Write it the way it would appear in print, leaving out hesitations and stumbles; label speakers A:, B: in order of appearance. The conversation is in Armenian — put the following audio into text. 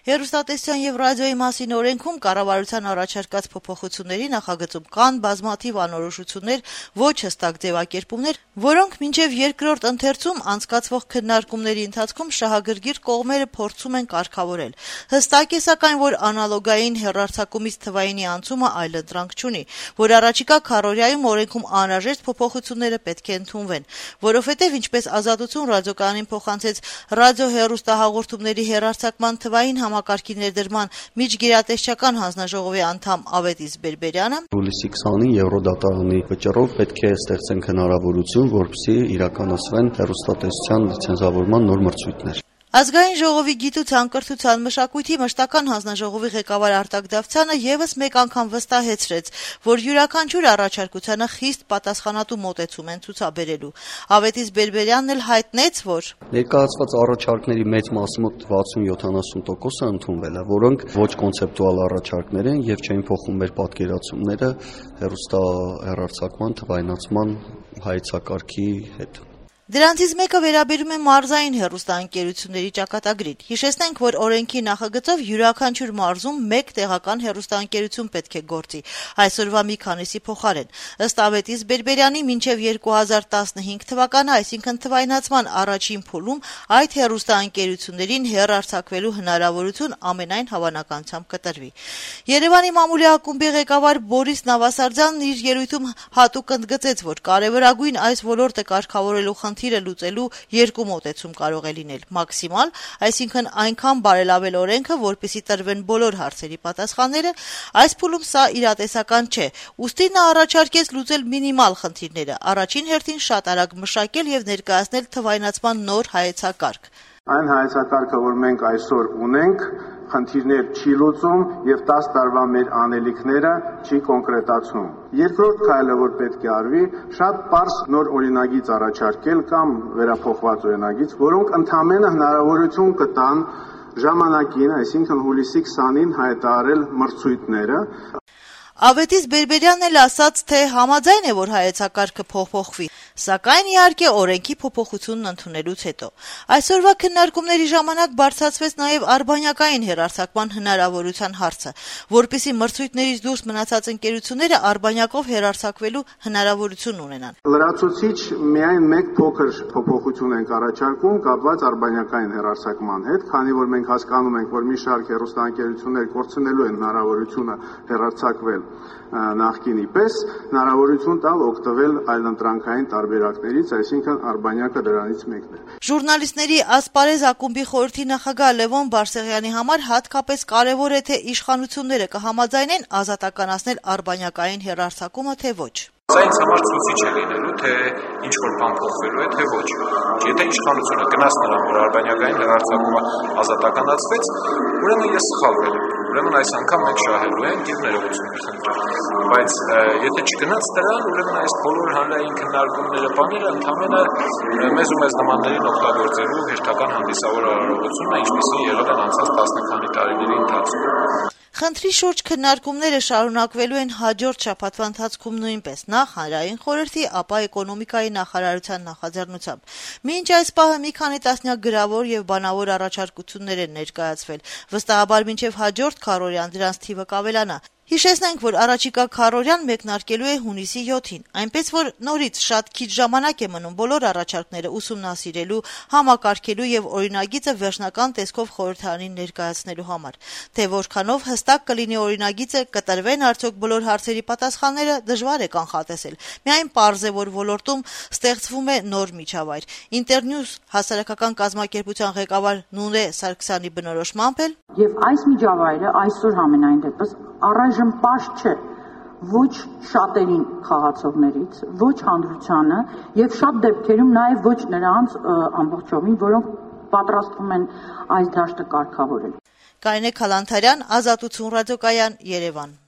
A: Հեռուստատեսության եւ ռադիոյի մասին օրենքում կառավարության առաջարկած փոփոխությունների նախագծում կան բազմաթիվ անորոշություններ, ոչ հստակ ձևակերպումներ, որոնք մինչեւ երկրորդ ընթերցում անցկացվող քննարկումների ընթացքում շահագրգիռ կողմերը փորձում են կարգավորել։ Հստակ է սակայն, որ անալոգային հեռարձակումից թվայինի անցումը այլընտրանք չունի, որ առաջիկա քառօրյայում օրենքում անհրաժեշտ փոփոխությունները պետք է ընդունվեն, որովհետեւ ինչպես Ազատություն ռադիոկայանին փոխանցեց ռադիոհեռուստահաղորդումների հեռարձակման թվային համակարգի ներդրման միջգերատեսչական հանձնաժողովի անդամ Ավետիս Բերբերյանը
B: հուլիսի 20-ին Եվրոդատարանի վճռով պետք է ստեղծենք հնարավորություն, որպեսզի իրականացվեն հեռուստատեսության լիցենզավորման նոր մրցույթներ։
A: Ազգային ժողովի գիտության, կրթության, մշակույթի մշտական հանձնաժողովի ղեկավար Արտակ Դավթյանը եւս մեկ անգամ վստահեցրեց, որ յուրաքանչյուր առաջարկությանը խիստ պատասխանատու մոտեցում են ցուցաբերելու։ Ավետիս Բերբերյանն էլ հայտնեց, որ
B: ներկայացված առաջարկների մեծ մասը մոտ 60-70%-ը ընդունվել է, որոնք ոչ կոնցեպտուալ առաջարկներ են եւ չեն փոխում մեր պատկերացումները հեռուստահեռարձակման թվայնացման հայեցակարգի հետ։
A: Դրանցից մեկը վերաբերում է մարզային հեռուստաընկերությունների ճակատագրին։ Հիշեցնենք, որ օրենքի նախագծով յուրաքանչյուր մարզում մեկ տեղական հեռուստաընկերություն պետք է գործի, այսօրվա մի քանիսի փոխարեն։ Ըստ Ավետիս Բերբերյանի, մինչև 2015 թվականը, այսինքն թվայնացման առաջին փուլում, այդ հեռուստաընկերություններին հեռարձակվելու հնարավորություն ամենայն հավանականությամբ կտրվի։ Երևանի մամուլի ակումբի ղեկավար Բորիս Նավասարդյանն իր ելույթում հատուկ ընդգծեց, որ կարևորագույն այս ոլորտը կարգավորելու խնդիրը լուծելու երկու մոտեցում կարող է լինել՝ մաքսիմալ, այսինքն այնքան բարելավել օրենքը, որպեսզի տրվեն բոլոր հարցերի պատասխանները, այս փուլում սա իրատեսական չէ, ուստի նա առաջարկեց լուծել մինիմալ խնդիրները, առաջին հերթին շատ արագ մշակել եւ ներկայացնել թվայնացման նոր հայեցակարգ։
C: Այն հայեցակարգը, որ մենք այսօր ունենք, խնդիրներ չի լուծում եւ 10 տարվա մեր անելիքները չի կոնկրետացնում։ Երկրորդ քայլը, որ պետք է արվի, շատ պարզ նոր օրինագիծ առաջարկել կամ վերափոխված օրինագիծ, որոնք ընդհանրապես հնարավորություն կտան ժամանակին, այսինքն հուլիսի 20-ին հայտարարել մրցույթները։
A: Ավետիս Բերբերյանն էլ ասաց, թե համաձայն է, որ հայեցակարգը փոխվի, սակայն իհարկե օրենքի փոփոխությունն ընդունելուց հետո։ Այսօրվա քննարկումների ժամանակ բարձրացվեց նաև արբանյակային հեռարձակման հնարավորության հարցը, որպեսզի մրցույթներից դուրս մնացած ընկերությունները արբանյակով հեռարձակվելու հնարավորություն ունենան։
C: Լրացուցիչ միայն մեկ փոքր փոփոխություն ենք առաջարկում կապված արբանյակային հեռարձակման հետ, քանի որ մենք հասկանում ենք, որ մի շարք հեռուստաընկերություններ կորցնելու են հնարավորությունը հեռարձակվել նախկինի պես, հնարավորություն տալ օգտվել այլընտրանքային տարբերակներից, այսինքն արբանյակը դրանից մեկն է։
A: Ժուրնալիստների ասպարեզ ակումբի խորհրդի նախագահ Լևոն Բարսեղյանի համար հատկապես կարևոր է, թե իշխանությունները կհամաձայնեն ազատականացնել արբանյակային հեռարձակումը, թե ոչ։
D: Սա ինձ համար ցույց է լինելու, թե ինչ որ բան փոխվելու է, թե ոչ։ Եթե իշխանությունը գնաց նրան, որ արբանյակային հեռարձակումը ազատականացվեց, ուրեմն ես սխալվել եմ։ Ուրեմն այս անգամ մենք շահելու ենք եւ ներողություն խնդրում։ Բայց եթե չգնաց դրան, ուրեմն այս բոլոր հանրային քննարկումները, բաները ընդհանրապես մեզ ու մեզ նմաններին օգտագործելու հերթական հանդիսավոր արարողությունն է, ինչպեսին եղել են անցած 10 քանի տարիների ընթացքում։
A: Խնդրի շուրջ քննարկումները շարունակվելու են հաջորդ շաբաթվա ընթացքում նույնպես, նախ հանրային խորհրդի, ապա էկոնոմիկայի նախարարության նախաձեռնությամբ։ Մինչ այս պահը մի քանի տասնյակ գրավոր եւ բանավոր առաջարկություններ են ներկայացվել, վստահաբար մինչեւ հաջորդ քառօրյան դրանց թիվը կավելանա։ Հիշեցնենք, որ առաջիկա քառօրյան մեկնարկելու է հունիսի 7-ին, այնպես որ նորից շատ քիչ ժամանակ է մնում բոլոր առաջարկները ուսումնասիրելու, համակարգելու եւ օրինագիծը վերջնական տեսքով խորհրդարանին ներկայացնելու համար։ Թե որքանով հստակ կլինի օրինագիծը, կտրվեն արդյոք բոլոր հարցերի պատասխանները, դժվար է կանխատեսել։ Միայն պարզ է, որ ոլորտում ստեղծվում է նոր միջավայր։ Ինտերնյուզ հասարակական կազմակերպության ղեկավար Նունե Սարգսյանի բնորոշմամբ էլ
E: եւ այս միջավայրը այսօր համենայն դեպս առայժմ պաշտ չէ ոչ շատերին խաղացողներից, ոչ հանրությանը եւ շատ դեպքերում նաեւ ոչ նրանց ամբողջովին, որոնք պատրաստվում են այս դաշտը կարգավորել։
A: Կարինե Քալանթարյան, Ազատություն ռադիոկայան, Երևան։